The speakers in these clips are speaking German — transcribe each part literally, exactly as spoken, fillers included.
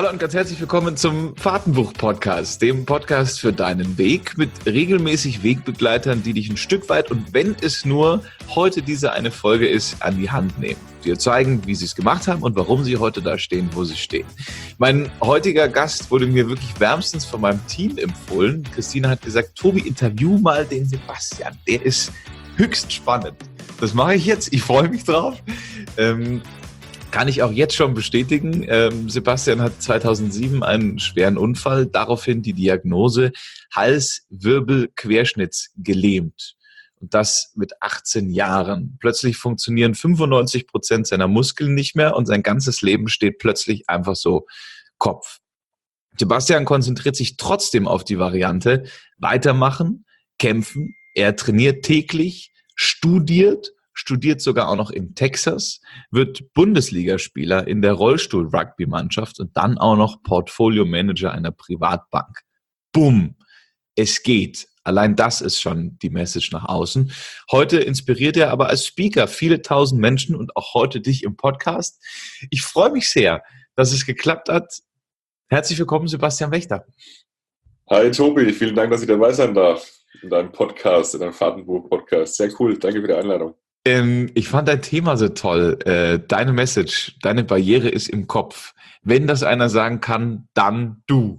Hallo und ganz herzlich willkommen zum Fahrtenbuch-Podcast, dem Podcast für deinen Weg mit regelmäßig Wegbegleitern, die dich ein Stück weit und wenn es nur heute diese eine Folge ist, an die Hand nehmen. Dir zeigen, wie sie es gemacht haben und warum sie heute da stehen, wo sie stehen. Mein heutiger Gast wurde mir wirklich wärmstens von meinem Team empfohlen. Christina hat gesagt, Tobi, interview mal den Sebastian, der ist höchst spannend. Das mache ich jetzt, ich freue mich drauf. Ähm, Kann ich auch jetzt schon bestätigen. Ähm, Sebastian hat zweitausendsieben einen schweren Unfall, daraufhin die Diagnose Hals-Wirbel-Querschnittsgelähmt. Und das mit achtzehn Jahren. Plötzlich funktionieren fünfundneunzig Prozent seiner Muskeln nicht mehr und sein ganzes Leben steht plötzlich einfach so Kopf. Sebastian konzentriert sich trotzdem auf die Variante weitermachen, kämpfen. Er trainiert täglich, studiert, studiert sogar auch noch in Texas, wird Bundesligaspieler in der Rollstuhl-Rugby-Mannschaft und dann auch noch Portfolio-Manager einer Privatbank. Bumm, es geht. Allein das ist schon die Message nach außen. Heute inspiriert er aber als Speaker viele tausend Menschen und auch heute dich im Podcast. Ich freue mich sehr, dass es geklappt hat. Herzlich willkommen, Sebastian Wächter. Hi Tobi, vielen Dank, dass ich dabei sein darf in deinem Podcast, in deinem Fahrtenbuch-Podcast. Sehr cool, danke für die Einladung. Ähm, ich fand dein Thema so toll. Äh, deine Message, deine Barriere ist im Kopf. Wenn das einer sagen kann, dann du.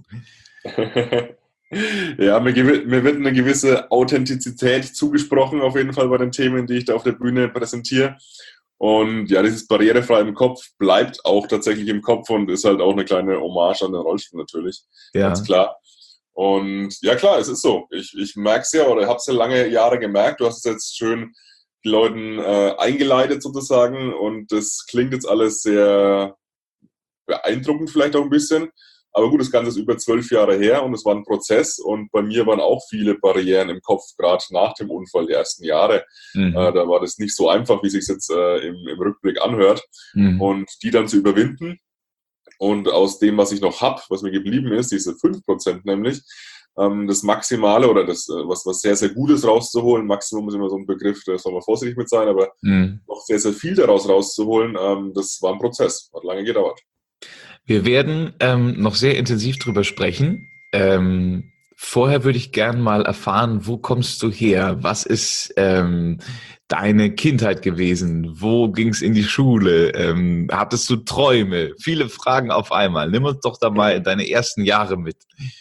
Ja, mir, mir wird eine gewisse Authentizität zugesprochen, auf jeden Fall bei den Themen, die ich da auf der Bühne präsentiere. Und ja, dieses barrierefrei im Kopf bleibt auch tatsächlich im Kopf und ist halt auch eine kleine Hommage an den Rollstuhl natürlich, Ja. Ganz klar. Und ja klar, es ist so. Ich, ich merke es ja oder habe es ja lange Jahre gemerkt. Du hast es jetzt schön die Leuten äh, eingeleitet sozusagen und das klingt jetzt alles sehr beeindruckend vielleicht auch ein bisschen. Aber gut, das Ganze ist über zwölf Jahre her und es war ein Prozess und bei mir waren auch viele Barrieren im Kopf, gerade nach dem Unfall, die ersten Jahre. Mhm. Äh, da war das nicht so einfach, wie es sich jetzt äh, im, im Rückblick anhört. Mhm. Und die dann zu überwinden und aus dem, was ich noch habe, was mir geblieben ist, diese fünf Prozent nämlich, ähm, das Maximale oder das, was, was sehr, sehr Gutes rauszuholen. Maximum ist immer so ein Begriff, da soll man vorsichtig mit sein, aber mhm. noch sehr, sehr viel daraus rauszuholen, ähm, das war ein Prozess, hat lange gedauert. Wir werden ähm, noch sehr intensiv drüber sprechen. Ähm, vorher würde ich gern mal erfahren, wo kommst du her? Was ist ähm, deine Kindheit gewesen? Wo ging es in die Schule? Ähm, hattest du Träume? Viele Fragen auf einmal. Nimm uns doch da mal deine ersten Jahre mit.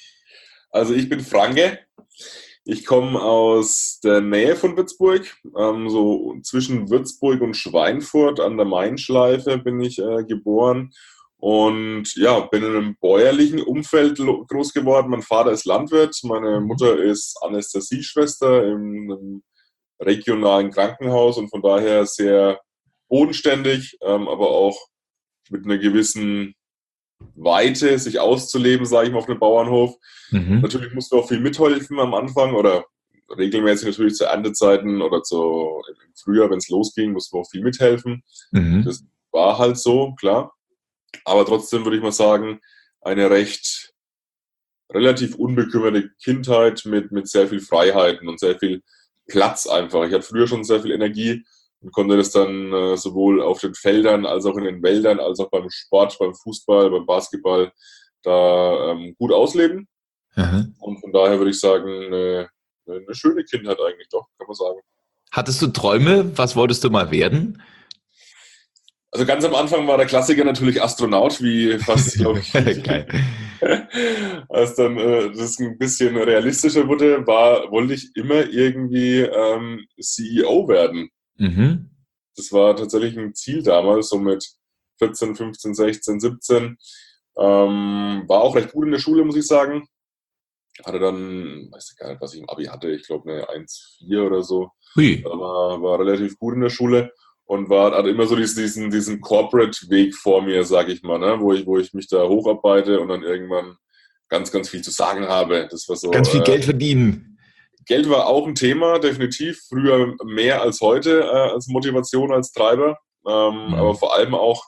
Also ich bin Franke. Ich komme aus der Nähe von Würzburg, ähm, so zwischen Würzburg und Schweinfurt an der Mainschleife bin ich äh, geboren. Und ja, bin in einem bäuerlichen Umfeld groß geworden. Mein Vater ist Landwirt, meine Mutter ist Anästhesieschwester im, im regionalen Krankenhaus und von daher sehr bodenständig, ähm, aber auch mit einer gewissen Weite, sich auszuleben, sage ich mal, auf dem Bauernhof. Mhm. Natürlich musst du auch viel mithelfen am Anfang oder regelmäßig natürlich zu Erntezeiten oder zu, im Frühjahr, wenn es losging, musst du auch viel mithelfen. Mhm. Das war halt so, klar. Aber trotzdem würde ich mal sagen, eine recht relativ unbekümmerte Kindheit mit, mit sehr viel Freiheiten und sehr viel Platz einfach. Ich hatte früher schon sehr viel Energie und konnte das dann äh, sowohl auf den Feldern als auch in den Wäldern, als auch beim Sport, beim Fußball, beim Basketball da ähm, gut ausleben. Mhm. Und von daher würde ich sagen, eine, eine schöne Kindheit eigentlich doch, kann man sagen. Hattest du Träume? Was wolltest du mal werden? Also ganz am Anfang war der Klassiker natürlich Astronaut, wie fast, glaube ich. Geil. Als dann äh, das ein bisschen realistischer wurde, war, wollte ich immer irgendwie ähm, C E O werden. Mhm. Das war tatsächlich ein Ziel damals, so mit vierzehn, fünfzehn, sechzehn, siebzehn. Ähm, war auch recht gut in der Schule, muss ich sagen. Hatte dann, weiß ich gar nicht, was ich im Abi hatte, ich glaube eine eins Komma vier oder so. Hui. War, war relativ gut in der Schule. Und war, hatte immer so diesen, diesen Corporate-Weg vor mir, sage ich mal, ne? wo, ich, wo ich mich da hocharbeite und dann irgendwann ganz, ganz viel zu sagen habe. Das war so, ganz viel äh, Geld verdienen. Geld war auch ein Thema, definitiv. Früher mehr als heute äh, als Motivation, als Treiber. Ähm, mhm. Aber vor allem auch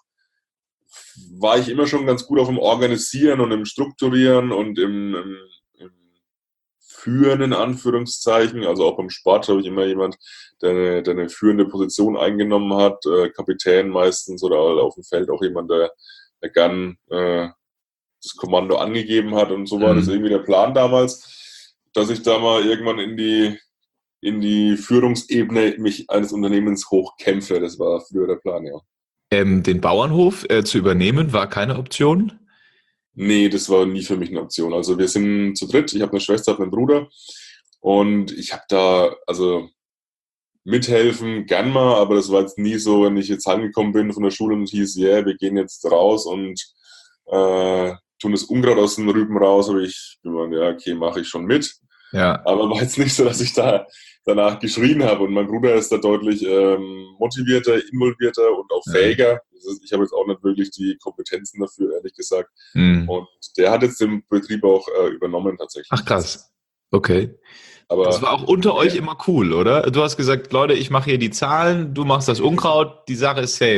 war ich immer schon ganz gut auf dem Organisieren und im Strukturieren und im, im, im Führen in Anführungszeichen. Also auch beim Sport habe ich immer jemand, der eine, der eine führende Position eingenommen hat, äh, Kapitän meistens oder auf dem Feld auch jemand, der, der gern äh, das Kommando angegeben hat. Und so war mhm. das irgendwie der Plan damals, dass ich da mal irgendwann in die, in die Führungsebene mich eines Unternehmens hochkämpfe. Das war früher der Plan, ja. Ähm, den Bauernhof äh, zu übernehmen war keine Option? Nee, das war nie für mich eine Option. Also wir sind zu dritt, ich habe eine Schwester, habe einen Bruder und ich habe da, also mithelfen gern mal, aber das war jetzt nie so, wenn ich jetzt heimgekommen bin von der Schule und hieß, ja, yeah, wir gehen jetzt raus und äh, tun das Unkraut aus den Rüben raus, aber ich gemeint, ja, okay, mache ich schon mit. Ja. Aber war jetzt nicht so, dass ich da danach geschrien habe und mein Bruder ist da deutlich ähm, motivierter, involvierter und auch fähiger. Ja. Ich habe jetzt auch nicht wirklich die Kompetenzen dafür, ehrlich gesagt. Mhm. Und der hat jetzt den Betrieb auch äh, übernommen tatsächlich. Ach krass, okay. Aber das war auch unter ja. euch immer cool, oder? Du hast gesagt, Leute, ich mache hier die Zahlen, du machst das Unkraut, die Sache ist safe.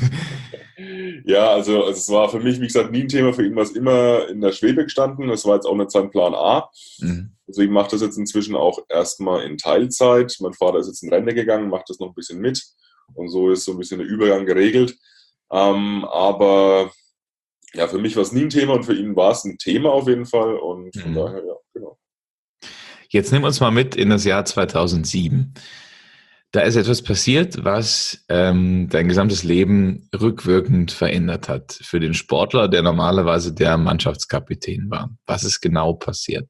Ja, also, also es war für mich, wie gesagt, nie ein Thema. Für ihn war es immer in der Schwebe gestanden. Das war jetzt auch nicht sein Plan A. Mhm. Deswegen macht das jetzt inzwischen auch erstmal in Teilzeit. Mein Vater ist jetzt in Rente gegangen, macht das noch ein bisschen mit. Und so ist so ein bisschen der Übergang geregelt. Ähm, aber ja, für mich war es nie ein Thema und für ihn war es ein Thema auf jeden Fall. Und von mhm. daher, ja, genau. Jetzt nimm uns mal mit in das Jahr zweitausendsieben. Da ist etwas passiert, was ähm, dein gesamtes Leben rückwirkend verändert hat. Für den Sportler, der normalerweise der Mannschaftskapitän war. Was ist genau passiert?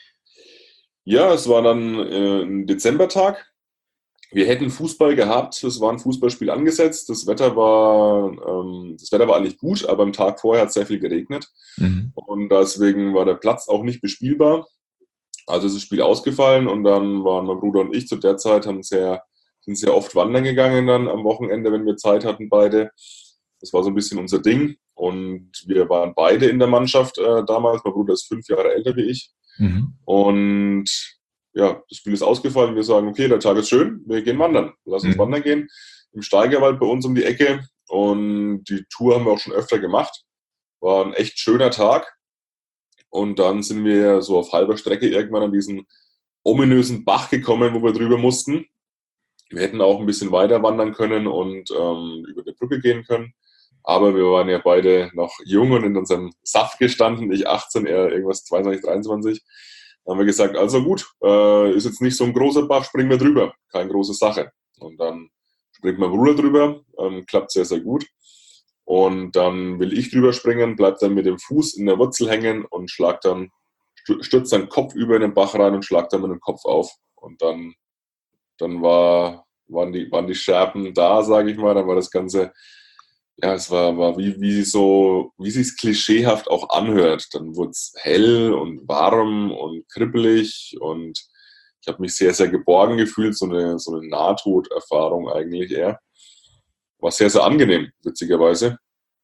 Ja, es war dann äh, ein Dezembertag. Wir hätten Fußball gehabt. Es war ein Fußballspiel angesetzt. Das Wetter war, ähm, das Wetter war eigentlich gut, aber am Tag vorher hat es sehr viel geregnet. Mhm. Und deswegen war der Platz auch nicht bespielbar. Also ist das Spiel ausgefallen und dann waren mein Bruder und ich zu der Zeit, haben sehr, sind sehr oft wandern gegangen dann am Wochenende, wenn wir Zeit hatten beide. Das war so ein bisschen unser Ding und wir waren beide in der Mannschaft äh, damals. Mein Bruder ist fünf Jahre älter wie ich. Mhm. Und ja, das Spiel ist ausgefallen. Wir sagen, okay, der Tag ist schön, wir gehen wandern. Lass uns mhm. wandern gehen. Im Steigerwald bei uns um die Ecke und die Tour haben wir auch schon öfter gemacht. War ein echt schöner Tag. Und dann sind wir so auf halber Strecke irgendwann an diesen ominösen Bach gekommen, wo wir drüber mussten. Wir hätten auch ein bisschen weiter wandern können und ähm, über die Brücke gehen können. Aber wir waren ja beide noch jung und in unserem Saft gestanden. Ich achtzehn, er irgendwas zweiundzwanzig, dreiundzwanzig. Dann haben wir gesagt, also gut, äh, ist jetzt nicht so ein großer Bach, springen wir drüber. Keine große Sache. Und dann springt mein Bruder drüber. Ähm, klappt sehr, sehr gut. Und dann will ich drüber springen, bleib dann mit dem Fuß in der Wurzel hängen und schlag dann, stürzt dann Kopf über in den Bach rein und schlag dann mit dem Kopf auf. Und dann, dann war, waren, die, waren die Scherben da, sage ich mal. Dann war das Ganze, ja, es war, war wie, wie so, wie sich's klischeehaft auch anhört. Dann wurde es hell und warm und kribbelig und ich habe mich sehr, sehr geborgen gefühlt, so eine, so eine Nahtoderfahrung eigentlich eher. War sehr, sehr angenehm, witzigerweise.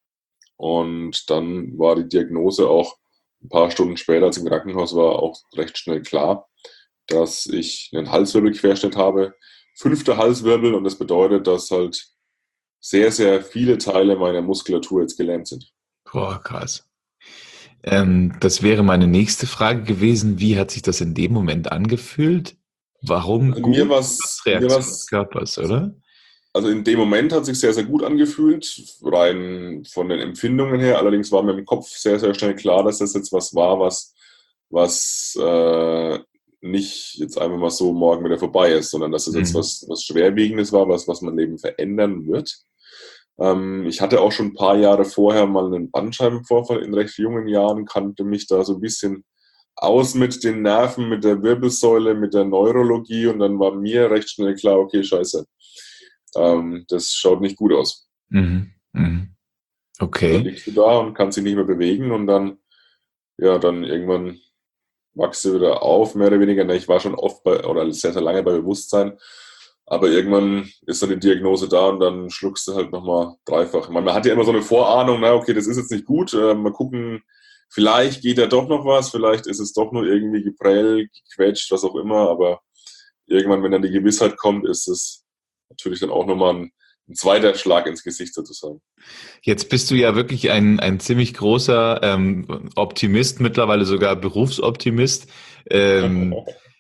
Und dann war die Diagnose auch ein paar Stunden später, als ich im Krankenhaus war, auch recht schnell klar, dass ich einen Halswirbelquerschnitt habe. Fünfter Halswirbel und das bedeutet, dass halt sehr, sehr viele Teile meiner Muskulatur jetzt gelähmt sind. Boah, krass. Ähm, das wäre meine nächste Frage gewesen. Wie hat sich das in dem Moment angefühlt? Warum? Also mir was, Reaktion mir was, des Körpers, oder? Also in dem Moment hat es sich sehr, sehr gut angefühlt, rein von den Empfindungen her. Allerdings war mir im Kopf sehr, sehr schnell klar, dass das jetzt was war, was, was äh, nicht jetzt einfach mal so morgen wieder vorbei ist, sondern dass es mhm. jetzt was, was Schwerwiegendes war, was, was mein Leben verändern wird. Ähm, ich hatte auch schon ein paar Jahre vorher mal einen Bandscheibenvorfall in recht jungen Jahren, kannte mich da so ein bisschen aus mit den Nerven, mit der Wirbelsäule, mit der Neurologie und dann war mir recht schnell klar, okay, scheiße. Ähm, das schaut nicht gut aus. Mhm. Mhm. Okay. Dann liegst du da und kannst dich nicht mehr bewegen und dann, ja, dann irgendwann wachst du wieder auf, mehr oder weniger. Ich war schon oft bei, oder sehr, sehr lange bei Bewusstsein, aber irgendwann ist dann die Diagnose da und dann schluckst du halt nochmal dreifach. Man, man hat ja immer so eine Vorahnung, na okay, das ist jetzt nicht gut, äh, mal gucken, vielleicht geht ja doch noch was, vielleicht ist es doch nur irgendwie geprellt, gequetscht, was auch immer, aber irgendwann, wenn dann die Gewissheit kommt, ist es natürlich dann auch nochmal ein, ein zweiter Schlag ins Gesicht sozusagen. Jetzt bist du ja wirklich ein, ein ziemlich großer ähm, Optimist, mittlerweile sogar Berufsoptimist. Ähm,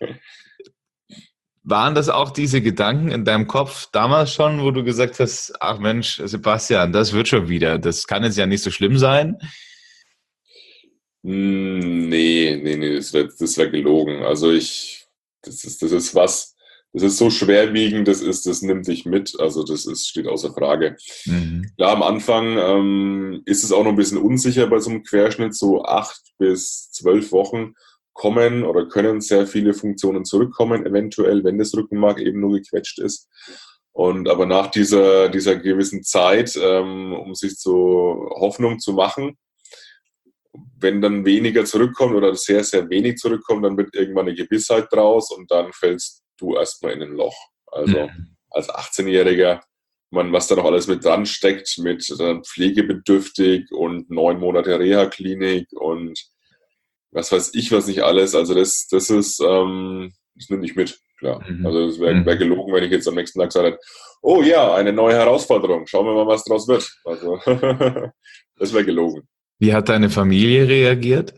waren das auch diese Gedanken in deinem Kopf damals schon, wo du gesagt hast, ach Mensch, Sebastian, das wird schon wieder, das kann jetzt ja nicht so schlimm sein? Hm, nee, nee, nee, das wäre das wär gelogen. Also ich, das ist, das ist was, das ist so schwerwiegend, das ist, das nimmt dich mit. Also das ist, steht außer Frage. Mhm. Klar, am Anfang ähm, ist es auch noch ein bisschen unsicher bei so einem Querschnitt, so acht bis zwölf Wochen kommen oder können sehr viele Funktionen zurückkommen, eventuell, wenn das Rückenmark eben nur gequetscht ist. Und aber nach dieser, dieser gewissen Zeit, ähm, um sich so Hoffnung zu machen, wenn dann weniger zurückkommt oder sehr, sehr wenig zurückkommt, dann wird irgendwann eine Gewissheit draus und dann fällst du erstmal in ein Loch. Also Mhm. als achtzehnjähriger, man, was da noch alles mit dran steckt, mit äh, pflegebedürftig und neun Monate Reha-Klinik und was weiß ich, was nicht alles. Also das, das ist, ähm, das nimmt nicht mit, klar. Mhm. Also es wäre wär Mhm. gelogen, wenn ich jetzt am nächsten Tag sage, oh ja, eine neue Herausforderung, schauen wir mal, was draus wird. Also das wäre gelogen. Wie hat deine Familie reagiert?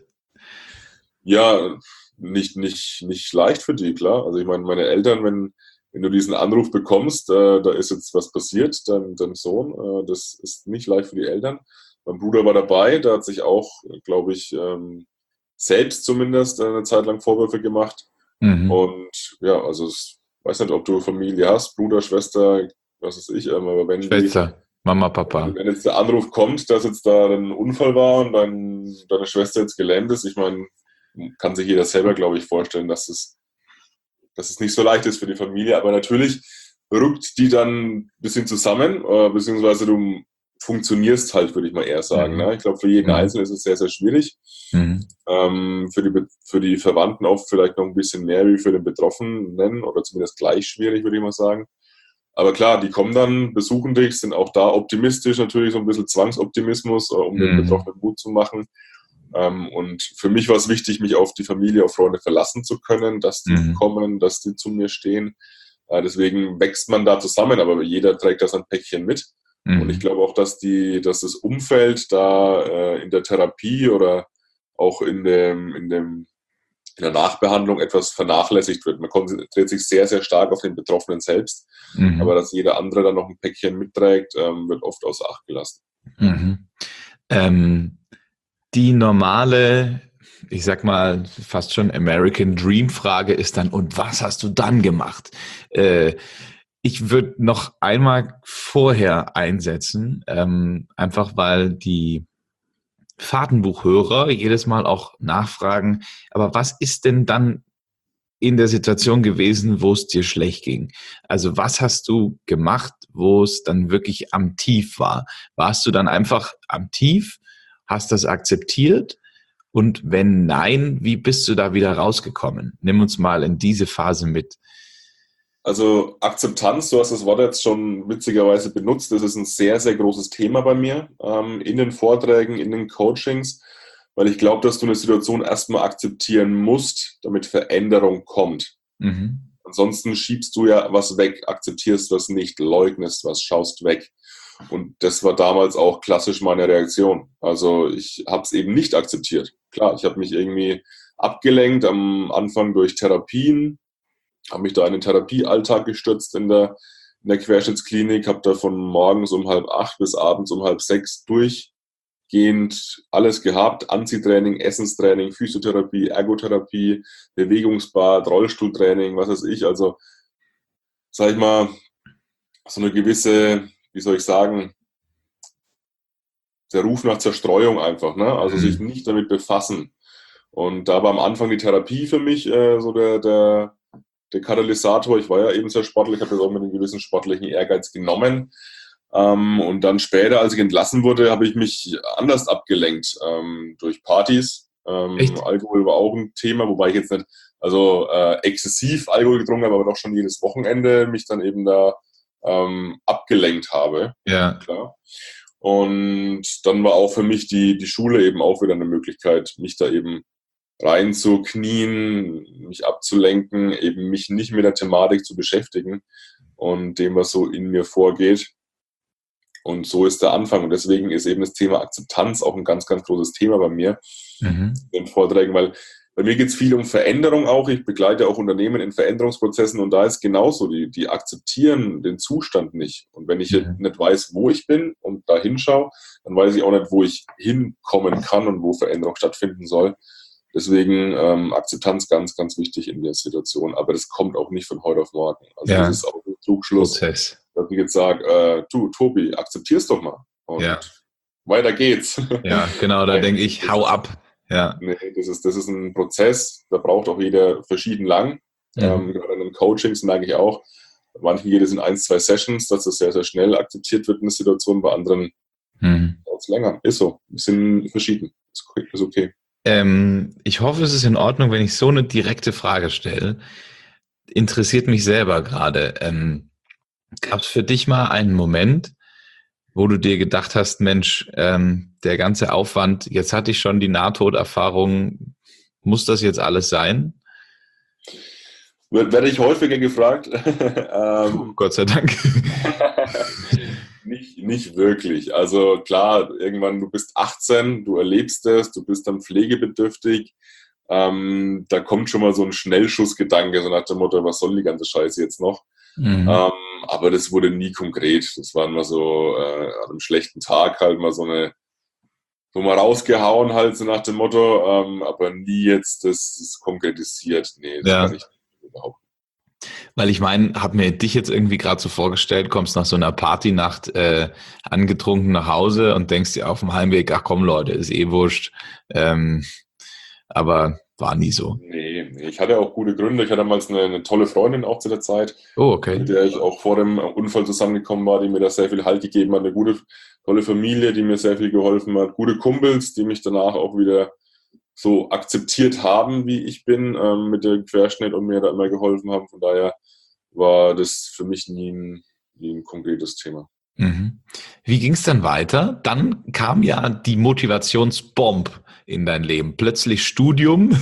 Ja, nicht, nicht, nicht leicht für die, klar. Also ich meine, meine Eltern, wenn, wenn du diesen Anruf bekommst, äh, da ist jetzt was passiert, dein, dein Sohn, äh, das ist nicht leicht für die Eltern. Mein Bruder war dabei, der hat sich auch, glaube ich, ähm, selbst zumindest eine Zeit lang Vorwürfe gemacht. Mhm. Und ja, also ich weiß nicht, ob du Familie hast, Bruder, Schwester, was weiß ich, ähm, aber wenn die, Schwester, Mama, Papa. wenn jetzt der Anruf kommt, dass jetzt da ein Unfall war und dein, deine Schwester jetzt gelähmt ist, ich meine, kann sich jeder selber, glaube ich, vorstellen, dass es, dass es nicht so leicht ist für die Familie. Aber natürlich rückt die dann ein bisschen zusammen, äh, beziehungsweise du funktionierst halt, würde ich mal eher sagen. Mhm. Ne? Ich glaube, für jeden Mhm. Einzelnen ist es sehr, sehr schwierig. Mhm. Ähm, für, die, für die Verwandten oft vielleicht noch ein bisschen mehr wie für den Betroffenen oder zumindest gleich schwierig, würde ich mal sagen. Aber klar, die kommen dann, besuchen dich, sind auch da optimistisch, natürlich so ein bisschen Zwangsoptimismus, äh, um den Mhm. Betroffenen Mut zu machen. Ähm, und für mich war es wichtig, mich auf die Familie, auf Freunde verlassen zu können, dass die Mhm. kommen, dass die zu mir stehen. Äh, deswegen wächst man da zusammen, aber jeder trägt da sein Päckchen mit. Und ich Mhm. glaube auch, dass, die, dass das Umfeld da äh, in der Therapie oder auch in, dem, in, dem, in der Nachbehandlung etwas vernachlässigt wird. Man konzentriert sich sehr, sehr stark auf den Betroffenen selbst, aber Mhm. dass jeder andere dann noch ein Päckchen mitträgt, ähm, wird oft außer Acht gelassen. Mhm. Ähm, die normale, ich sag mal, fast schon American Dream Frage ist dann, und was hast du dann gemacht? Äh, ich würde noch einmal vorher einsetzen, ähm, einfach weil die Fahrtenbuchhörer jedes Mal auch nachfragen, aber was ist denn dann in der Situation gewesen, wo es dir schlecht ging? Also was hast du gemacht, wo es dann wirklich am Tief war? Warst du dann einfach am Tief, hast das akzeptiert? Und wenn nein, wie bist du da wieder rausgekommen? Nimm uns mal in diese Phase mit. Also Akzeptanz, du hast das Wort jetzt schon witzigerweise benutzt, das ist ein sehr, sehr großes Thema bei mir ähm, in den Vorträgen, in den Coachings, weil ich glaube, dass du eine Situation erstmal akzeptieren musst, damit Veränderung kommt. Mhm. Ansonsten schiebst du ja was weg, akzeptierst was nicht, leugnest was, schaust weg. Und das war damals auch klassisch meine Reaktion. Also ich habe es eben nicht akzeptiert. Klar, ich habe mich irgendwie abgelenkt am Anfang durch Therapien, habe mich da in den Therapiealltag gestürzt in der, in der Querschnittsklinik, habe da von morgens um halb acht bis abends um halb sechs durchgehend alles gehabt. Anziehtraining, Essenstraining, Physiotherapie, Ergotherapie, Bewegungsbad, Rollstuhltraining, was weiß ich. Also, sag ich mal, so eine gewisse, wie soll ich sagen, der Ruf nach Zerstreuung einfach, ne? Also sich Mhm. nicht damit befassen. Und da war am Anfang die Therapie für mich äh, so der, der, der Katalysator. Ich war ja eben sehr sportlich, habe das auch mit einem gewissen sportlichen Ehrgeiz genommen. Ähm, und dann später, als ich entlassen wurde, habe ich mich anders abgelenkt ähm, durch Partys. Ähm, Echt? Alkohol war auch ein Thema, wobei ich jetzt nicht also äh, exzessiv Alkohol getrunken habe, aber doch schon jedes Wochenende mich dann eben da ähm, abgelenkt habe. Ja. Klar. Und dann war auch für mich die, die Schule eben auch wieder eine Möglichkeit, mich da eben reinzuknien, mich abzulenken, eben mich nicht mit der Thematik zu beschäftigen und dem, was so in mir vorgeht. Und so ist der Anfang. Und deswegen ist eben das Thema Akzeptanz auch ein ganz, ganz großes Thema bei mir Mhm. in den Vorträgen, weil bei mir geht es viel um Veränderung auch. Ich begleite auch Unternehmen in Veränderungsprozessen und da ist genauso, die, die akzeptieren den Zustand nicht. Und wenn ich Mhm. nicht weiß, wo ich bin und da hinschaue, dann weiß ich auch nicht, wo ich hinkommen kann und wo Veränderung stattfinden soll. Deswegen ähm, Akzeptanz ganz, ganz wichtig in der Situation. Aber das kommt auch nicht von heute auf morgen. Also Ja. das ist auch ein Trugschluss, Prozess. dass ich jetzt sage, äh, du, Tobi, akzeptier's doch mal. Und Ja. weiter geht's. Ja, genau, da denke ich, hau ab. Ja. Nee, das ist, das ist ein Prozess, da braucht auch jeder verschieden lang. Mhm. Ähm, gerade in den Coachings merke ich auch, bei manchen geht es in ein, zwei Sessions, dass das sehr, sehr schnell akzeptiert wird in der Situation, bei anderen Mhm. dauert es länger. Ist so. Wir sind verschieden. Ist, ist okay. Ähm, ich hoffe, es ist in Ordnung, wenn ich so eine direkte Frage stelle. Interessiert mich selber gerade. Ähm, gab es für dich mal einen Moment, wo du dir gedacht hast, Mensch, ähm, der ganze Aufwand, jetzt hatte ich schon die Nahtoderfahrung, muss das jetzt alles sein? Werde ich häufiger gefragt. Puh, ähm, Gott sei Dank. nicht, nicht wirklich. Also klar, irgendwann, du bist achtzehn, du erlebst es, du bist dann pflegebedürftig. Ähm, da kommt schon mal so ein Schnellschussgedanke, so nach dem Motto, was soll die ganze Scheiße jetzt noch? Mhm. Ähm, aber das wurde nie konkret. Das war immer so äh, an einem schlechten Tag halt mal so eine, so mal rausgehauen halt so nach dem Motto, ähm, aber nie jetzt das, das konkretisiert. Nee, das Ja. kann ich überhaupt nicht. Weil ich meine, habe mir dich jetzt irgendwie gerade so vorgestellt, kommst nach so einer Partynacht äh, angetrunken nach Hause und denkst dir auf dem Heimweg, ach komm Leute, ist eh wurscht. Ähm, aber war nie so. Nee, nee, ich hatte auch gute Gründe. Ich hatte damals eine, eine tolle Freundin auch zu der Zeit, Oh, okay. mit der ich auch vor dem Unfall zusammengekommen war, die mir da sehr viel Halt gegeben hat. Eine gute, tolle Familie, die mir sehr viel geholfen hat. Gute Kumpels, die mich danach auch wieder so akzeptiert haben, wie ich bin, ähm, mit dem Querschnitt und mir da immer geholfen haben. Von daher war das für mich nie ein, nie ein konkretes Thema. Mhm. Wie ging es dann weiter? Dann kam ja die Motivationsbomb in dein Leben. Plötzlich Studium.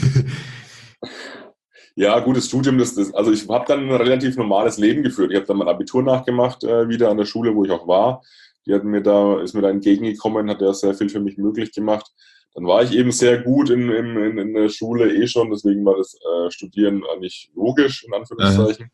Ja, gutes Studium. Das, das, also ich habe dann ein relativ normales Leben geführt. Ich habe dann mein Abitur nachgemacht, äh, wieder an der Schule, wo ich auch war. Die hat mir da, ist mir da entgegengekommen, hat ja sehr viel für mich möglich gemacht. Dann war ich eben sehr gut in, in, in der Schule eh schon, deswegen war das äh, Studieren eigentlich logisch, in Anführungszeichen.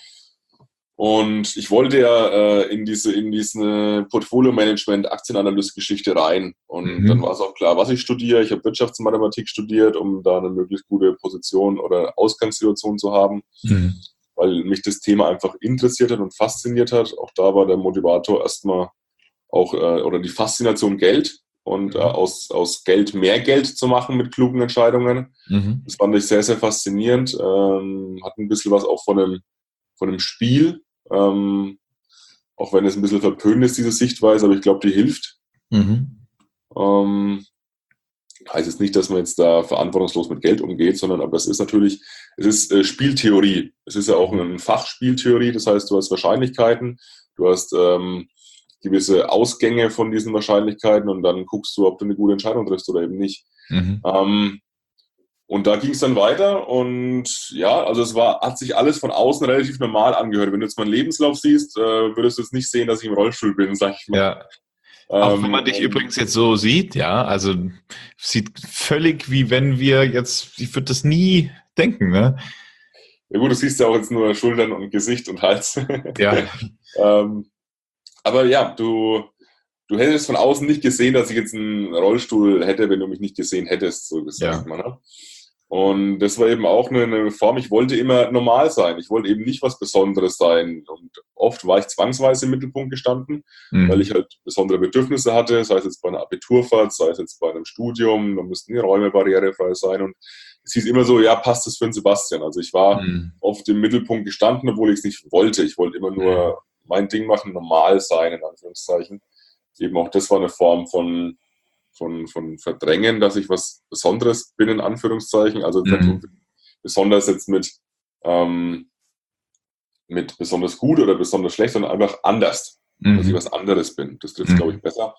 Und ich wollte ja äh, in diese, in diese Portfolio-Management, Aktienanalyst-Geschichte rein. Und Mhm. dann war es auch klar, was ich studiere. Ich habe Wirtschaftsmathematik studiert, um da eine möglichst gute Position oder Ausgangssituation zu haben, Mhm. weil mich das Thema einfach interessiert hat und fasziniert hat. Auch da war der Motivator erstmal auch, äh, oder die Faszination Geld und äh, aus, aus Geld mehr Geld zu machen mit klugen Entscheidungen. Mhm. Das fand ich sehr, sehr faszinierend. Ähm, hat ein bisschen was auch von einem, von einem Spiel. Ähm, auch wenn es ein bisschen verpönt ist, diese Sichtweise, aber ich glaube, die hilft. Mhm. Ähm, heißt jetzt nicht, dass man jetzt da verantwortungslos mit Geld umgeht, sondern aber es ist natürlich, es ist äh, Spieltheorie. Es ist ja auch ein Fach Spieltheorie, das heißt, du hast Wahrscheinlichkeiten, du hast ähm, gewisse Ausgänge von diesen Wahrscheinlichkeiten und dann guckst du, ob du eine gute Entscheidung triffst oder eben nicht. Mhm. Ähm, Und da ging es dann weiter und ja, also es war, hat sich alles von außen relativ normal angehört. Wenn du jetzt meinen Lebenslauf siehst, äh, würdest du jetzt nicht sehen, dass ich im Rollstuhl bin, sag ich mal. Ja. Auch wenn Ähm, man dich und, übrigens jetzt so sieht, ja, also sieht völlig wie wenn wir jetzt, ich würde das nie denken, ne? ja gut, du siehst ja auch jetzt nur Schultern und Gesicht und Hals. Ja. ähm, aber ja, du, du hättest von außen nicht gesehen, dass ich jetzt einen Rollstuhl hätte, wenn du mich nicht gesehen hättest, so gesagt. Ja. Man, ne? Und das war eben auch eine, eine Form, ich wollte immer normal sein. Ich wollte eben nicht was Besonderes sein. Und oft war ich zwangsweise im Mittelpunkt gestanden, Mhm. weil ich halt besondere Bedürfnisse hatte, sei es jetzt bei einer Abiturfahrt, sei es jetzt bei einem Studium, da mussten die Räume barrierefrei sein. Und es hieß immer so, ja, passt das für den Sebastian. Also ich war Mhm. oft im Mittelpunkt gestanden, obwohl ich es nicht wollte. Ich wollte immer nur mein Ding machen, normal sein, in Anführungszeichen. Eben auch das war eine Form von Von, von Verdrängen, dass ich was Besonderes bin, in Anführungszeichen. Also nicht Mhm. besonders jetzt mit, ähm, mit besonders gut oder besonders schlecht, sondern einfach anders. Mhm. Dass ich was anderes bin. Das trifft, Mhm. glaube ich, besser.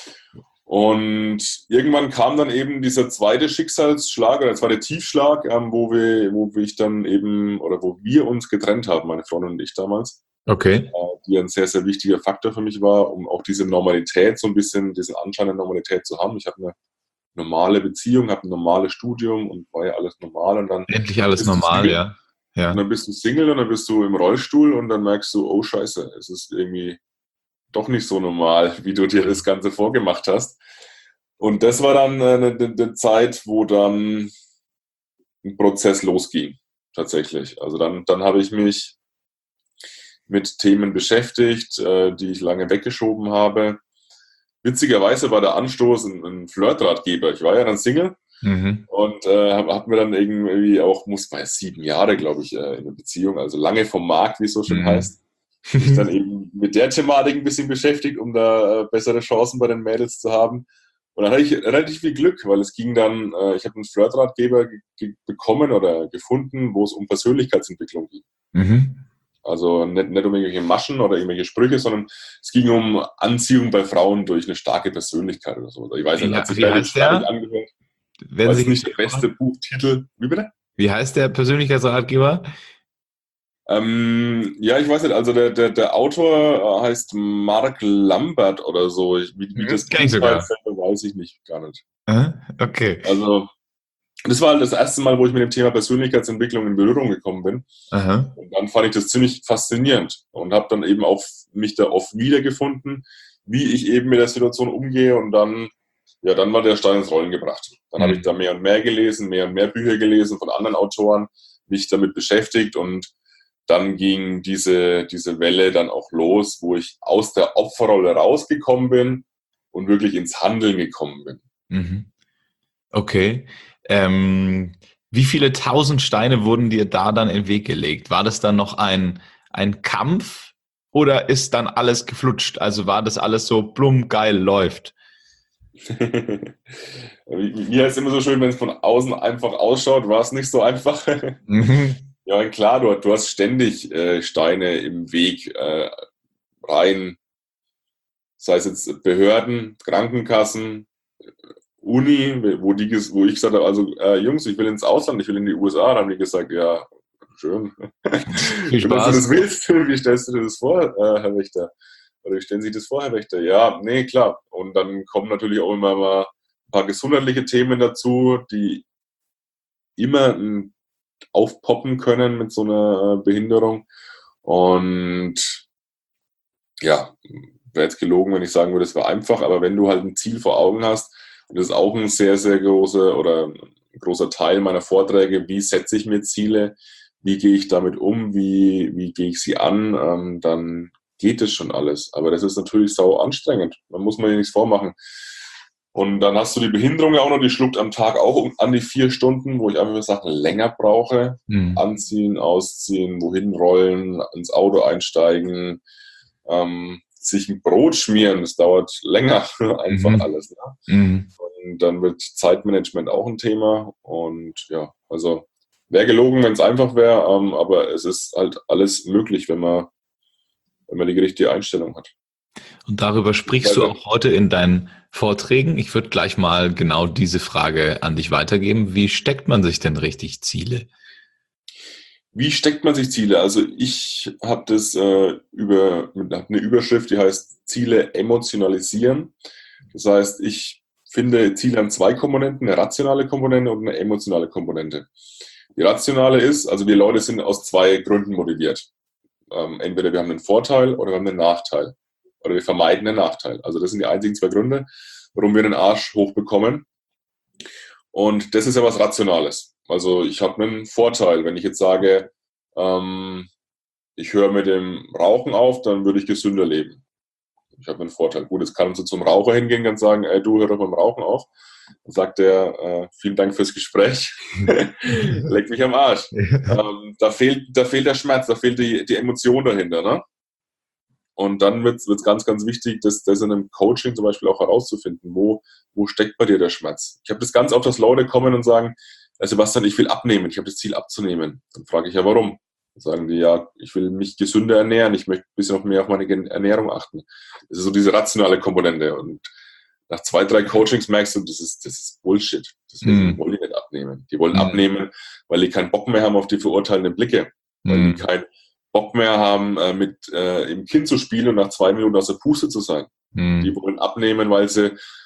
Und irgendwann kam dann eben dieser zweite Schicksalsschlag oder der zweite Tiefschlag, ähm, wo wir, wo ich dann eben, oder wo wir uns getrennt haben, meine Freundin und ich damals. Okay. Die ein sehr, sehr wichtiger Faktor für mich war, um auch diese Normalität, so ein bisschen, diesen Anschein der Normalität zu haben. Ich habe eine normale Beziehung, habe ein normales Studium und war ja alles normal. Und dann Endlich alles bist du normal, Single. ja. Ja. Und dann bist du Single und dann bist du im Rollstuhl und dann merkst du, oh Scheiße, es ist irgendwie doch nicht so normal, wie du dir das Ganze vorgemacht hast. Und das war dann eine, eine Zeit, wo dann ein Prozess losging, tatsächlich. Also dann, dann habe ich mich mit Themen beschäftigt, äh, die ich lange weggeschoben habe. Witzigerweise war der Anstoß ein, ein Flirtratgeber. Ich war ja dann Single Mhm. und äh, habe hab mir dann irgendwie auch, muss man sieben Jahre, glaube ich, äh, in einer Beziehung, also lange vom Markt, wie es so schön Mhm. heißt, mich dann eben mit der Thematik ein bisschen beschäftigt, um da äh, bessere Chancen bei den Mädels zu haben. Und dann hatte ich relativ viel Glück, weil es ging dann, äh, ich habe einen Flirtratgeber ge- bekommen oder gefunden, wo es um Persönlichkeitsentwicklung ging. Mhm. Also nicht, nicht um irgendwelche Maschen oder irgendwelche Sprüche, sondern es ging um Anziehung bei Frauen durch eine starke Persönlichkeit oder so. Ich weiß nicht, Wie, hat sich wie relativ heißt schwammig der? angehört. Wenn Weiß Sie nicht nicht der beste Buchtitel. Wie bitte? Wie heißt der Persönlichkeitsratgeber? Ähm, ja, ich weiß nicht, also der, der, der Autor heißt Mark Lambert oder so. Ich, wie, wie Mhm. das Kenn ich Buch sogar. heißt, weiß ich nicht, gar nicht. Äh? Okay. Also, das war halt das erste Mal, wo ich mit dem Thema Persönlichkeitsentwicklung in Berührung gekommen bin. Aha. Und dann fand ich das ziemlich faszinierend und habe dann eben auch mich da oft wiedergefunden, wie ich eben mit der Situation umgehe. Und dann, ja, dann war der Stein ins Rollen gebracht. Dann habe ich da Mhm. mehr und mehr gelesen, mehr und mehr Bücher gelesen von anderen Autoren, mich damit beschäftigt und dann ging diese, diese Welle dann auch los, wo ich aus der Opferrolle rausgekommen bin und wirklich ins Handeln gekommen bin. Mhm. Okay. Ähm, wie viele tausend Steine wurden dir da dann in den Weg gelegt? War das dann noch ein, ein Kampf oder ist dann alles geflutscht? Also war das alles so plump geil läuft? Mir ist immer so schön, wenn es von außen einfach ausschaut, war es nicht so einfach. Mhm. Ja, klar, du, du hast ständig äh, Steine im Weg äh, rein, sei es jetzt Behörden, Krankenkassen, Uni, wo, die, wo ich gesagt habe, also äh, Jungs, ich will ins Ausland, ich will in die U S A, dann haben die gesagt, ja, schön. Viel Wenn du das Spaß. willst, wie stellst du dir das vor, äh, Herr Wächter? Oder wie stellen Sie das vor, Herr Wächter? Ja, nee, klar. Und dann kommen natürlich auch immer mal ein paar gesundheitliche Themen dazu, die immer ein aufpoppen können mit so einer Behinderung. Und ja, wäre jetzt gelogen, wenn ich sagen würde, es war einfach, aber wenn du halt ein Ziel vor Augen hast, und das ist auch ein sehr, sehr großer oder ein großer Teil meiner Vorträge, wie setze ich mir Ziele, wie gehe ich damit um, wie, wie gehe ich sie an, ähm, dann geht es schon alles. Aber das ist natürlich sau anstrengend. Da muss man ja nichts vormachen. Und dann hast du die Behinderung ja auch noch, die schluckt am Tag auch an die vier Stunden, wo ich einfach Sachen länger brauche. Mhm. Anziehen, ausziehen, wohin rollen, ins Auto einsteigen, ähm, sich ein Brot schmieren, das dauert länger, einfach Mhm. alles. Ne? Mhm. Und dann wird Zeitmanagement auch ein Thema. Und ja, also wäre gelogen, wenn es einfach wäre, ähm, aber es ist halt alles möglich, wenn man, wenn man die richtige Einstellung hat. Und darüber sprichst du auch heute in deinen Vorträgen. Ich würde gleich mal genau diese Frage an dich weitergeben. Wie steckt man sich denn richtig Ziele? Wie steckt man sich Ziele? Also ich habe das äh, über hab eine Überschrift, die heißt Ziele emotionalisieren. Das heißt, ich finde Ziele an zwei Komponenten, eine rationale Komponente und eine emotionale Komponente. Die rationale ist, also wir Leute sind aus zwei Gründen motiviert. Ähm, entweder wir haben einen Vorteil oder wir haben einen Nachteil. Oder wir vermeiden einen Nachteil. Also das sind die einzigen zwei Gründe, warum wir den Arsch hochbekommen. Und das ist ja was Rationales. Also ich habe einen Vorteil. Wenn ich jetzt sage, ähm, ich höre mit dem Rauchen auf, dann würde ich gesünder leben. Ich habe einen Vorteil. Gut, jetzt kann man so zum Raucher hingehen und sagen, ey, du hör doch beim Rauchen auf. Dann sagt der, äh, vielen Dank fürs Gespräch. Leck mich am Arsch. Ähm, da, fehlt, da fehlt der Schmerz, da fehlt die, die Emotion dahinter. Ne? Und dann wird es ganz, ganz wichtig, das, das in einem Coaching zum Beispiel auch herauszufinden, wo, wo steckt bei dir der Schmerz. Ich habe das ganz oft, dass Leute kommen und sagen, Sebastian, ich will abnehmen, ich habe das Ziel abzunehmen. Dann frage ich ja, warum? Dann sagen die, ja, ich will mich gesünder ernähren, ich möchte ein bisschen noch mehr auf meine Ernährung achten. Das ist so diese rationale Komponente. Und nach zwei, drei Coachings merkst du, das ist, das ist Bullshit. Deswegen Mm. wollen die nicht abnehmen. Die wollen Mm. abnehmen, weil die keinen Bock mehr haben auf die verurteilenden Blicke. Weil Mm. die keinen Bock mehr haben, äh, mit äh, im Kind zu spielen und nach zwei Minuten aus der Puste zu sein. Mm. Die wollen abnehmen, weil sie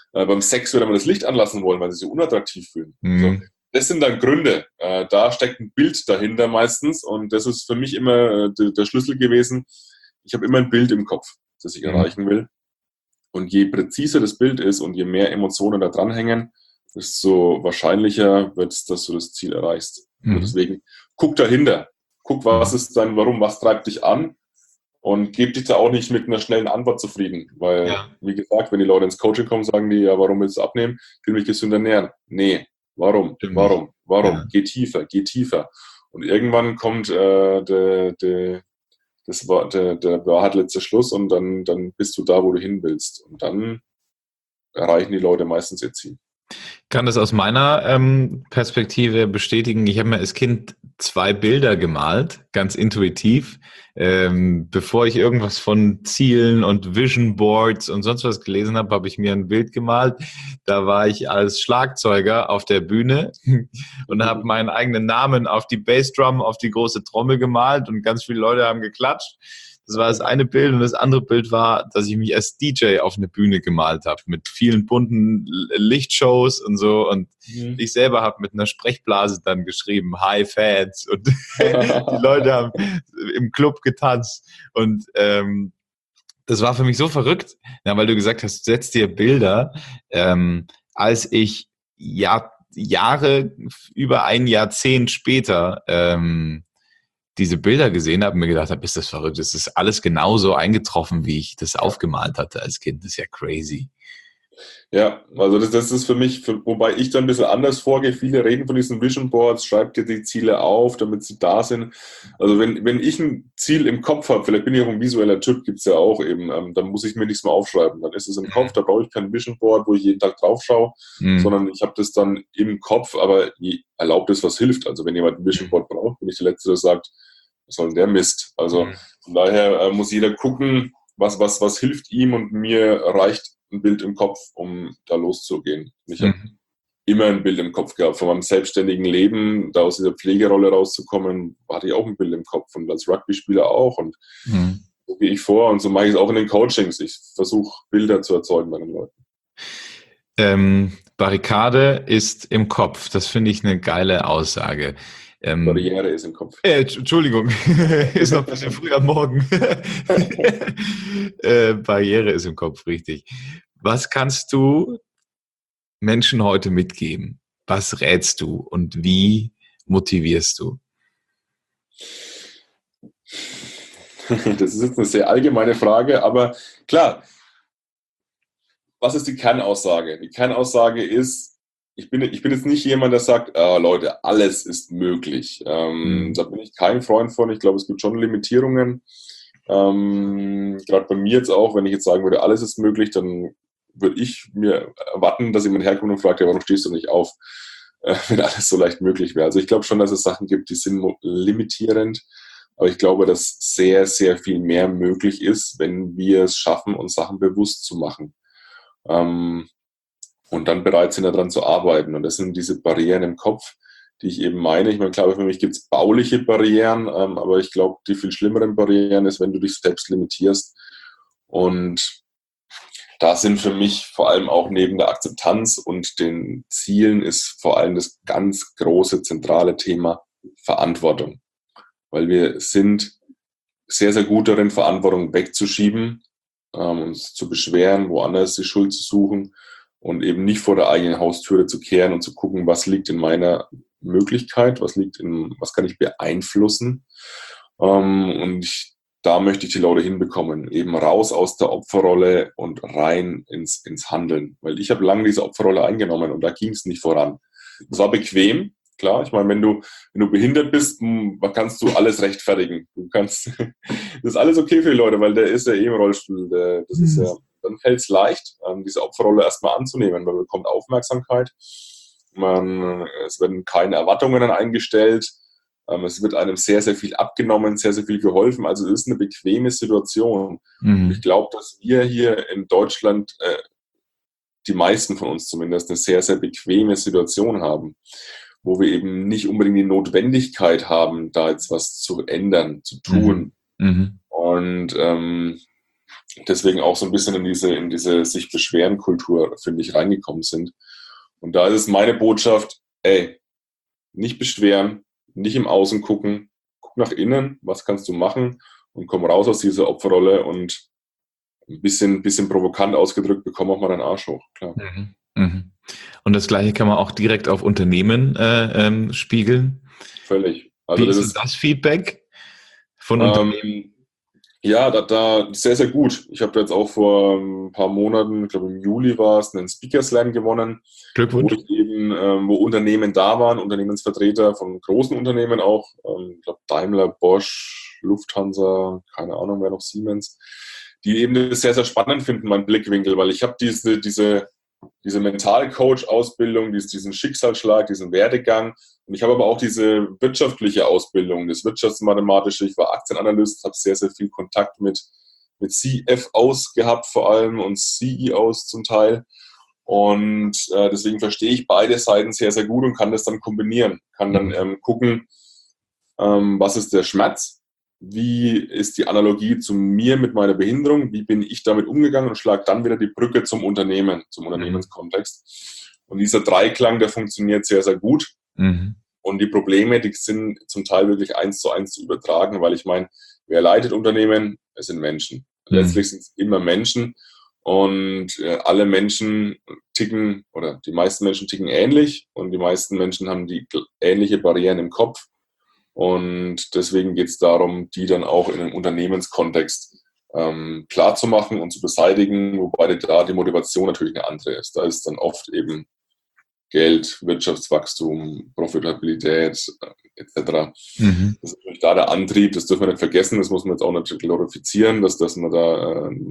äh, beim Sex wieder mal das Licht anlassen wollen, weil sie sich unattraktiv fühlen. Mhm. So. Das sind dann Gründe. Äh, da steckt ein Bild dahinter meistens und das ist für mich immer äh, de, der Schlüssel gewesen. Ich habe immer ein Bild im Kopf, das ich mhm. erreichen will. Und je präziser das Bild ist und je mehr Emotionen da dranhängen, desto wahrscheinlicher wird es, dass du das Ziel erreichst. Mhm. Also deswegen guck dahinter. Guck, was ist dein Warum, was treibt dich an und gib dich da auch nicht mit einer schnellen Antwort zufrieden. Weil, ja. wie gesagt, wenn die Leute ins Coaching kommen, sagen die, ja, warum willst du abnehmen? Ich will mich gesünder ernähren. Nee, warum? Stimmt. Warum? Warum? Ja. Geh tiefer, geh tiefer. Und irgendwann kommt äh, der, der, das war, der, der Wahrheit letzter Schluss und dann, dann bist du da, wo du hin willst. Und dann erreichen die Leute meistens ihr Ziel. Ich kann das aus meiner ähm, Perspektive bestätigen. Ich habe mir als Kind zwei Bilder gemalt, ganz intuitiv. Ähm, bevor ich irgendwas von Zielen und Vision Boards und sonst was gelesen habe, habe ich mir ein Bild gemalt. Da war ich als Schlagzeuger auf der Bühne und habe meinen eigenen Namen auf die Bassdrum, auf die große Trommel gemalt und ganz viele Leute haben geklatscht. Das war das eine Bild und das andere Bild war, dass ich mich als D J auf eine Bühne gemalt habe mit vielen bunten Lichtshows und so und mhm. ich selber habe mit einer Sprechblase dann geschrieben, Hi Fans und die Leute haben im Club getanzt und ähm, das war für mich so verrückt, ja, weil du gesagt hast, setz dir Bilder, ähm, als ich Jahr, Jahre, über ein Jahrzehnt später ähm, diese Bilder gesehen habe und mir gedacht habe, ist das verrückt, es ist alles genauso eingetroffen, wie ich das aufgemalt hatte als Kind. Das ist ja crazy. Ja, also das, das ist für mich, für, wobei ich da ein bisschen anders vorgehe. Viele reden von diesen Vision Boards, schreibt dir die Ziele auf, damit sie da sind. Also wenn, wenn ich ein Ziel im Kopf habe, vielleicht bin ich auch ein visueller Typ, gibt's ja auch eben, ähm, dann muss ich mir nichts mehr aufschreiben. Dann ist es im mhm. Kopf, da brauche ich kein Vision Board, wo ich jeden Tag drauf schaue, mhm. sondern ich habe das dann im Kopf, aber erlaubt es, was hilft. Also wenn jemand ein Vision Board braucht, bin ich der Letzte, der sagt, was soll denn der Mist? Also mhm. von daher äh, muss jeder gucken, was, was, was hilft ihm und mir reicht ein Bild im Kopf, um da loszugehen. Ich mhm. habe immer ein Bild im Kopf gehabt. Von meinem selbstständigen Leben, da aus dieser Pflegerolle rauszukommen, hatte ich auch ein Bild im Kopf und als Rugby-Spieler auch und mhm. so gehe ich vor und so mache ich es auch in den Coachings. Ich versuche Bilder zu erzeugen bei den Leuten. Ähm, Barrikade ist im Kopf. Das finde ich eine geile Aussage. Ähm, Barriere ist im Kopf. Äh, Entschuldigung, ist noch ein bisschen früh am Morgen. äh, Barriere ist im Kopf, richtig. Was kannst du Menschen heute mitgeben? Was rätst du und wie motivierst du? Das ist jetzt eine sehr allgemeine Frage, aber klar, was ist die Kernaussage? Die Kernaussage ist, Ich bin, ich bin jetzt nicht jemand, der sagt, äh, Leute, alles ist möglich. Ähm, mhm. Da bin ich kein Freund von. Ich glaube, es gibt schon Limitierungen. Ähm, Gerade bei mir jetzt auch, wenn ich jetzt sagen würde, alles ist möglich, dann würde ich mir erwarten, dass jemand herkommt und fragt, ja, warum stehst du nicht auf, äh, wenn alles so leicht möglich wäre. Also ich glaube schon, dass es Sachen gibt, die sind limitierend. Aber ich glaube, dass sehr, sehr viel mehr möglich ist, wenn wir es schaffen, uns Sachen bewusst zu machen. Ähm, Und dann bereit sind, daran zu arbeiten. Und das sind diese Barrieren im Kopf, die ich eben meine. Ich meine, klar, für mich gibt es bauliche Barrieren, ähm, aber ich glaube, die viel schlimmeren Barrieren ist, wenn du dich selbst limitierst. Und da sind für mich vor allem auch neben der Akzeptanz und den Zielen ist vor allem das ganz große zentrale Thema Verantwortung. Weil wir sind sehr, sehr gut darin, Verantwortung wegzuschieben, ähm, uns zu beschweren, woanders die Schuld zu suchen. Und eben nicht vor der eigenen Haustüre zu kehren und zu gucken, was liegt in meiner Möglichkeit, was liegt in, was kann ich beeinflussen. Ähm, und ich, da möchte ich die Leute hinbekommen, eben raus aus der Opferrolle und rein ins, ins Handeln. Weil ich habe lange diese Opferrolle eingenommen und da ging es nicht voran. Es war bequem, klar. Ich meine, wenn du, wenn du behindert bist, kannst du alles rechtfertigen. Du kannst, das ist alles okay für die Leute, weil der ist ja eh im Rollstuhl. Der, das ist ja, dann fällt es leicht, diese Opferrolle erstmal anzunehmen, weil man bekommt Aufmerksamkeit, man, es werden keine Erwartungen eingestellt, es wird einem sehr, sehr viel abgenommen, sehr, sehr viel geholfen, also es ist eine bequeme Situation. Mhm. Ich glaube, dass wir hier in Deutschland, äh, die meisten von uns zumindest, eine sehr, sehr bequeme Situation haben, wo wir eben nicht unbedingt die Notwendigkeit haben, da jetzt was zu ändern, zu tun. Mhm. Mhm. Und ähm, deswegen auch so ein bisschen in diese, in diese sich beschweren Kultur, finde ich, reingekommen sind. Und da ist es meine Botschaft, ey, nicht beschweren, nicht im Außen gucken, guck nach innen, was kannst du machen und komm raus aus dieser Opferrolle und ein bisschen, bisschen provokant ausgedrückt, bekomm auch mal deinen Arsch hoch, klar. Mhm. Mhm. Und das Gleiche kann man auch direkt auf Unternehmen äh, ähm, spiegeln. Völlig. Also Wie das ist ist das Feedback von Unternehmen? ähm, ja, da, da sehr, sehr gut. Ich habe jetzt auch vor ein paar Monaten, ich glaube im Juli war es, einen Speaker Slam gewonnen, wo Glückwunsch. ich eben, ähm, wo Unternehmen da waren, Unternehmensvertreter von großen Unternehmen auch, ähm, ich glaube Daimler, Bosch, Lufthansa, keine Ahnung, wer noch, Siemens, die eben das sehr, sehr spannend finden, mein Blickwinkel, weil ich habe diese, diese, diese Mentalcoach-Ausbildung, diesen Schicksalsschlag, diesen Werdegang. Und ich habe aber auch diese wirtschaftliche Ausbildung, das Wirtschaftsmathematische. Ich war Aktienanalyst, habe sehr, sehr viel Kontakt mit, mit C F Os gehabt vor allem und C E Os zum Teil. Und äh, deswegen verstehe ich beide Seiten sehr, sehr gut und kann das dann kombinieren. Kann dann ähm, gucken, ähm, was ist der Schmerz? Wie ist die Analogie zu mir mit meiner Behinderung? Wie bin ich damit umgegangen und schlage dann wieder die Brücke zum Unternehmen, zum Unternehmenskontext. Und dieser Dreiklang, der funktioniert sehr, sehr gut. Mhm. Und die Probleme, die sind zum Teil wirklich eins zu eins zu übertragen, weil ich meine, wer leitet Unternehmen? Es sind Menschen. Mhm. Letztlich sind es immer Menschen und äh, alle Menschen ticken oder die meisten Menschen ticken ähnlich und die meisten Menschen haben die ähnliche Barrieren im Kopf. Und deswegen geht es darum, die dann auch in einem Unternehmenskontext ähm, klar zu machen und zu beseitigen, wobei da die Motivation natürlich eine andere ist. Da ist dann oft eben Geld, Wirtschaftswachstum, Profitabilität äh, et cetera. Mhm. Das ist natürlich da der Antrieb, das dürfen wir nicht vergessen, das muss man jetzt auch nicht glorifizieren, dass, dass man da äh,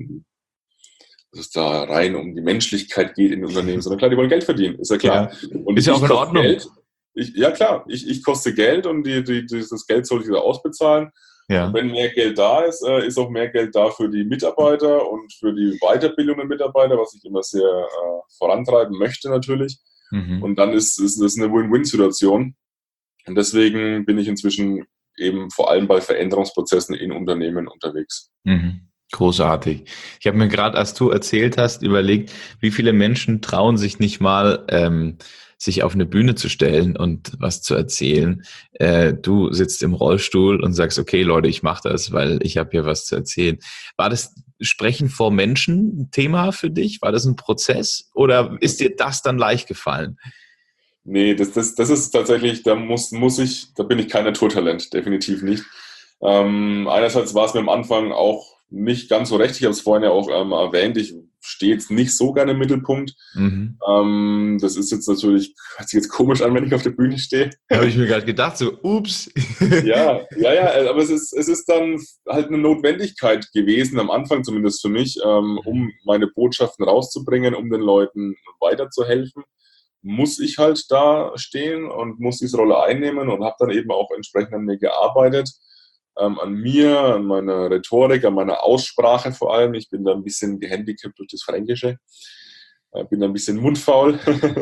dass es da rein um die Menschlichkeit geht in den Unternehmen, sondern klar, die wollen Geld verdienen, ist ja klar. Ja. Und Ist ja ich auch in koste Ordnung. Geld. Ich, ja klar, ich, ich koste Geld und die, die, dieses Geld soll ich wieder ausbezahlen. Ja. Und wenn mehr Geld da ist, äh, ist auch mehr Geld da für die Mitarbeiter und für die Weiterbildung der Mitarbeiter, was ich immer sehr äh, vorantreiben möchte natürlich. Mhm. Und dann ist, ist das eine Win-Win-Situation. Und deswegen bin ich inzwischen eben vor allem bei Veränderungsprozessen in Unternehmen unterwegs. Mhm. Großartig. Ich habe mir gerade, als du erzählt hast, überlegt, wie viele Menschen trauen sich nicht mal, ähm, sich auf eine Bühne zu stellen und was zu erzählen. Äh, du sitzt im Rollstuhl und sagst, okay, Leute, ich mache das, weil ich habe hier was zu erzählen. War das Sprechen vor Menschen ein Thema für dich? War das ein Prozess oder ist dir das dann leicht gefallen? Nee, das, das, das ist tatsächlich, da muss, muss ich, da bin ich kein Naturtalent, definitiv nicht. Ähm, einerseits war es mir am Anfang auch nicht ganz so recht, ich habe es vorhin ja auch ähm, erwähnt, ich stehe jetzt nicht so gerne im Mittelpunkt. Mhm. Ähm, das ist jetzt natürlich, hört sich jetzt komisch an, wenn ich auf der Bühne stehe. Habe ich mir gerade gedacht, so, ups. Ja, ja, ja, aber es ist, es ist dann halt eine Notwendigkeit gewesen, am Anfang zumindest für mich, ähm, um meine Botschaften rauszubringen, um den Leuten weiterzuhelfen, muss ich halt da stehen und muss diese Rolle einnehmen und habe dann eben auch entsprechend an mir gearbeitet. Ähm, an mir, an meiner Rhetorik, an meiner Aussprache vor allem. Ich bin da ein bisschen gehandicapt durch das Fränkische. Äh, bin da ein bisschen mundfaul.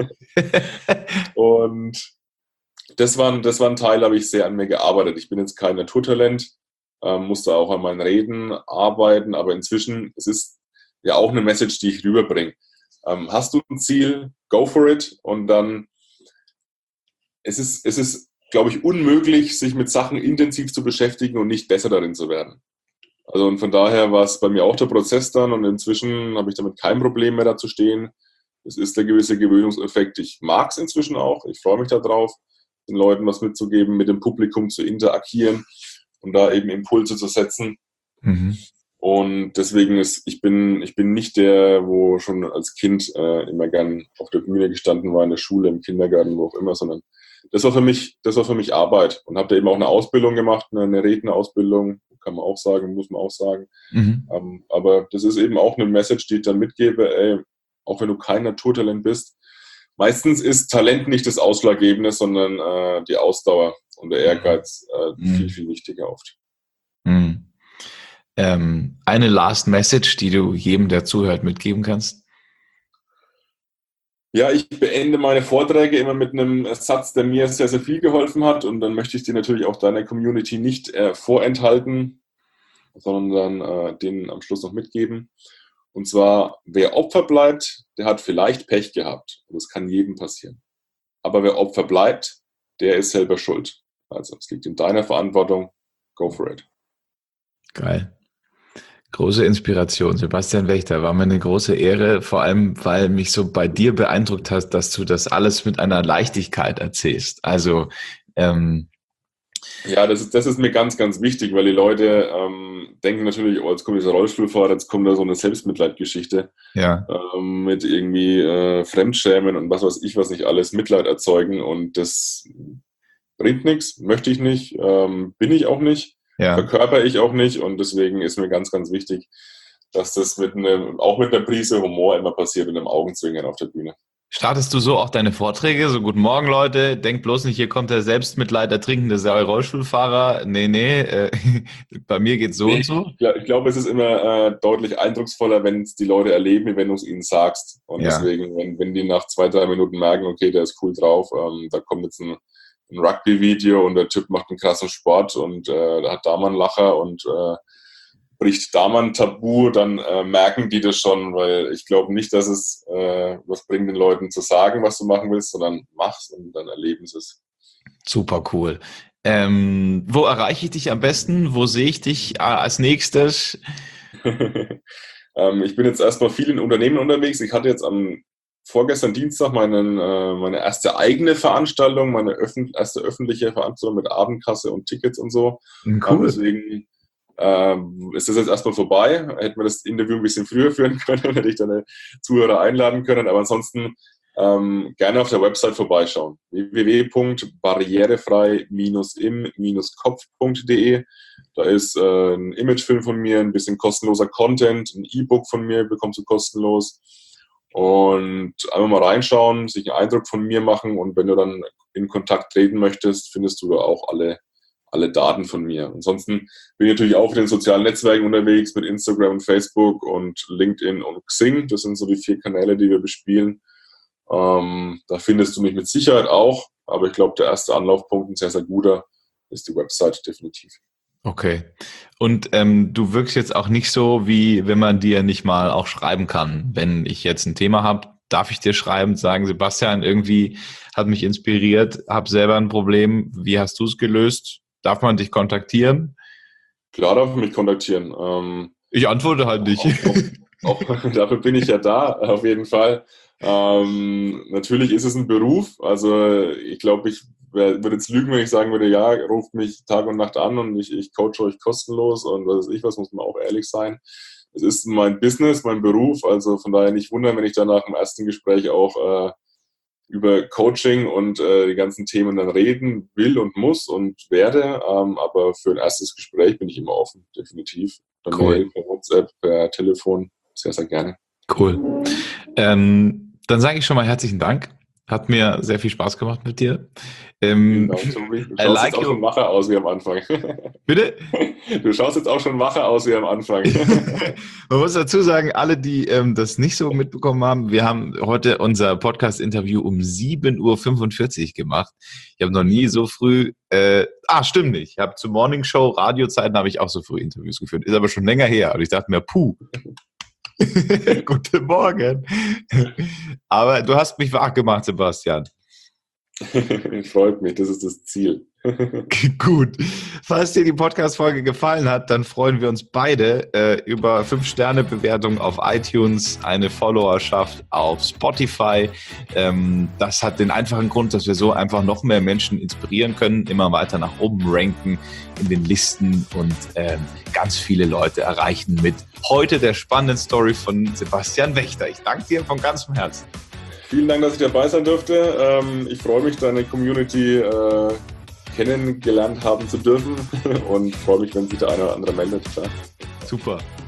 Und das war, das war ein Teil, da habe ich sehr an mir gearbeitet. Ich bin jetzt kein Naturtalent, ähm, musste auch an meinen Reden arbeiten, aber inzwischen, es ist ja auch eine Message, die ich rüberbringe. Ähm, hast du ein Ziel, go for it. Und dann, es ist, es ist glaube ich, unmöglich, sich mit Sachen intensiv zu beschäftigen und nicht besser darin zu werden. Also und von daher war es bei mir auch der Prozess dann und inzwischen habe ich damit kein Problem mehr da zu stehen. Es ist der gewisse Gewöhnungseffekt. Ich mag es inzwischen auch. Ich freue mich darauf, den Leuten was mitzugeben, mit dem Publikum zu interagieren und da eben Impulse zu setzen. Mhm. Und deswegen ist, ich bin, ich bin nicht der, wo schon als Kind äh, immer gern auf der Bühne gestanden war, in der Schule, im Kindergarten, wo auch immer, sondern das war für mich, das war für mich Arbeit und habe da eben auch eine Ausbildung gemacht, eine, eine Rednerausbildung, kann man auch sagen, muss man auch sagen. Mhm. Ähm, aber das ist eben auch eine Message, die ich dann mitgebe, ey, auch wenn du kein Naturtalent bist, meistens ist Talent nicht das Ausschlaggebende, sondern äh, die Ausdauer und der Ehrgeiz äh, Mhm. viel, viel wichtiger oft. Mhm. Ähm, eine Last Message, die du jedem, der zuhört, mitgeben kannst? Ja, ich beende meine Vorträge immer mit einem Satz, der mir sehr, sehr viel geholfen hat und dann möchte ich dir natürlich auch deiner Community nicht äh, vorenthalten. sondern äh, denen am Schluss noch mitgeben. Und zwar, wer Opfer bleibt, der hat vielleicht Pech gehabt. Das kann jedem passieren. Aber wer Opfer bleibt, der ist selber schuld. Also es liegt in deiner Verantwortung. Go for it. Geil. Große Inspiration. Sebastian Wächter, war mir eine große Ehre, vor allem, weil mich so bei dir beeindruckt hast, dass du das alles mit einer Leichtigkeit erzählst. Also, ähm, ja, das ist, das ist mir ganz, ganz wichtig, weil die Leute ähm, denken natürlich, oh, jetzt kommt dieser Rollstuhlfahrer, jetzt kommt da so eine Selbstmitleidgeschichte ja. ähm, mit irgendwie äh, Fremdschämen und was weiß ich, was nicht alles, Mitleid erzeugen, und das bringt nichts, möchte ich nicht, ähm, bin ich auch nicht. Ja. Verkörper ich auch nicht, und deswegen ist mir ganz, ganz wichtig, dass das mit einem, auch mit einer Prise Humor immer passiert und einem Augenzwinkern auf der Bühne. Startest du so auch deine Vorträge? So, guten Morgen, Leute, denkt bloß nicht, hier kommt der Selbstmitleid ertrinkende Rollstuhlfahrer. Nee, nee, äh, bei mir geht's so nee, und so. Ich glaube, glaub, es ist immer äh, deutlich eindrucksvoller, wenn es die Leute erleben, wenn du es ihnen sagst. Und ja. deswegen, wenn, wenn die nach zwei, drei Minuten merken, okay, der ist cool drauf, ähm, da kommt jetzt ein ein Rugby-Video und der Typ macht einen krassen Sport und äh, da hat da mal einen Lacher und äh, bricht da mal ein Tabu, dann äh, merken die das schon, weil ich glaube nicht, dass es äh, was bringt, den Leuten zu sagen, was du machen willst, sondern mach's und dann erleben sie es. Super cool. Ähm, wo erreiche ich dich am besten? Wo sehe ich dich als nächstes? ähm, ich bin jetzt erstmal viel in Unternehmen unterwegs. Ich hatte jetzt am vorgestern Dienstag meinen, äh, meine erste eigene Veranstaltung, meine öffn- erste öffentliche Veranstaltung mit Abendkasse und Tickets und so. Cool. Ähm, deswegen ähm, ist das jetzt erstmal vorbei. Hätten wir das Interview ein bisschen früher führen können, hätte ich deine Zuhörer einladen können. Aber ansonsten ähm, gerne auf der Website vorbeischauen. w w w punkt barrierefrei im kopf punkt d e. Da ist äh, ein Imagefilm von mir, ein bisschen kostenloser Content, ein E-Book von mir bekommst du kostenlos. Und einfach mal reinschauen, sich einen Eindruck von mir machen, und wenn du dann in Kontakt treten möchtest, findest du da auch alle, alle Daten von mir. Ansonsten bin ich natürlich auch in den sozialen Netzwerken unterwegs mit Instagram und Facebook und LinkedIn und Xing. Das sind so die vier Kanäle, die wir bespielen. Ähm, da findest du mich mit Sicherheit auch, aber ich glaube, der erste Anlaufpunkt, ein sehr, sehr guter, ist die Website definitiv. Okay. Und ähm, du wirkst jetzt auch nicht so, wie wenn man dir nicht mal auch schreiben kann. Wenn ich jetzt ein Thema habe, darf ich dir schreiben, sagen, Sebastian, irgendwie hat mich inspiriert, habe selber ein Problem. Wie hast du es gelöst? Darf man dich kontaktieren? Klar darf man mich kontaktieren. Ähm, ich antworte halt nicht. Auch, auch, dafür bin ich ja da, auf jeden Fall. Ähm, natürlich ist es ein Beruf. Also ich glaube, ich würde jetzt lügen, wenn ich sagen würde, ja, ruft mich Tag und Nacht an und ich, ich coache euch kostenlos und was weiß ich, was muss man auch ehrlich sein. Es ist mein Business, mein Beruf, also von daher nicht wundern, wenn ich dann nach dem ersten Gespräch auch äh, über Coaching und äh, die ganzen Themen dann reden will und muss und werde, ähm, aber für ein erstes Gespräch bin ich immer offen, definitiv. Per cool. Mail, per WhatsApp, per Telefon, sehr, sehr gerne. Cool. Ähm, dann sage ich schon mal herzlichen Dank. Hat mir sehr viel Spaß gemacht mit dir. Ähm, genau, Tobi. Du schaust like jetzt auch schon wacher aus wie am Anfang. Bitte? Du schaust jetzt auch schon wacher aus wie am Anfang. Man muss dazu sagen, alle, die ähm, das nicht so mitbekommen haben, wir haben heute unser Podcast-Interview um sieben Uhr fünfundvierzig gemacht. Ich habe noch nie so früh, äh, ah, stimmt nicht. Ich habe zur Morning Show, Radiozeiten habe ich auch so früh Interviews geführt. Ist aber schon länger her. Und ich dachte mir, puh. Guten Morgen. Aber du hast mich wach gemacht, Sebastian. Freut mich, das ist das Ziel. Gut. Falls dir die Podcast-Folge gefallen hat, dann freuen wir uns beide äh, über fünf Sterne Bewertung auf iTunes, eine Followerschaft auf Spotify. Ähm, das hat den einfachen Grund, dass wir so einfach noch mehr Menschen inspirieren können, immer weiter nach oben ranken in den Listen und ähm, ganz viele Leute erreichen mit heute der spannenden Story von Sebastian Wächter. Ich danke dir von ganzem Herzen. Vielen Dank, dass ich dabei sein durfte. Ähm, ich freue mich, deine Community äh, kennengelernt haben zu dürfen und freue mich, wenn sich der eine oder andere meldet. Klar. Super.